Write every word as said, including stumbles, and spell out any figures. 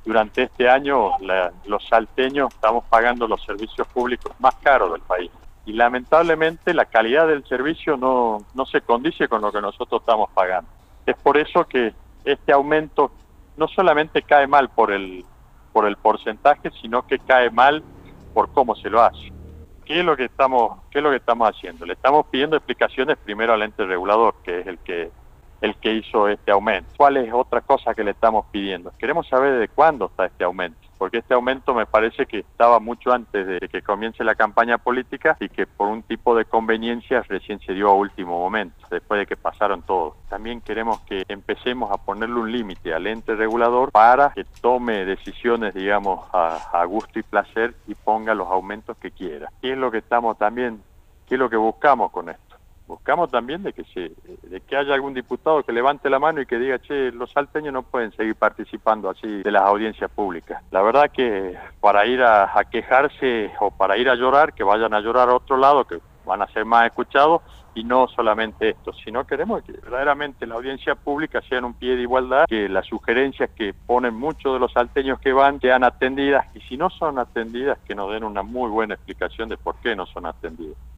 durante este año la, los salteños estamos pagando los servicios públicos más caros del país. Y lamentablemente la calidad del servicio no, no se condice con lo que nosotros estamos pagando. Es por eso que este aumento no solamente cae mal por el, por el porcentaje, sino que cae mal por cómo se lo hace. ¿Qué es lo que estamos, qué es lo que estamos haciendo? Le estamos pidiendo explicaciones primero al ente regulador, que es el que, el que hizo este aumento. ¿Cuál es otra cosa que le estamos pidiendo? Queremos saber de cuándo está este aumento, porque este aumento me parece que estaba mucho antes de que comience la campaña política y que por un tipo de conveniencia recién se dio a último momento, después de que pasaron todos. También queremos que empecemos a ponerle un límite al ente regulador para que tome decisiones, digamos, a, a gusto y placer y ponga los aumentos que quiera. ¿Qué es lo que estamos también, qué es lo que buscamos con esto? Buscamos también de que se, de que haya algún diputado que levante la mano y que diga, che, los salteños no pueden seguir participando así de las audiencias públicas. La verdad que para ir a, a quejarse o para ir a llorar, que vayan a llorar a otro lado, que van a ser más escuchados, y no solamente esto, sino queremos que verdaderamente la audiencia pública sea en un pie de igualdad, que las sugerencias que ponen muchos de los salteños que van sean atendidas, y si no son atendidas, que nos den una muy buena explicación de por qué no son atendidas.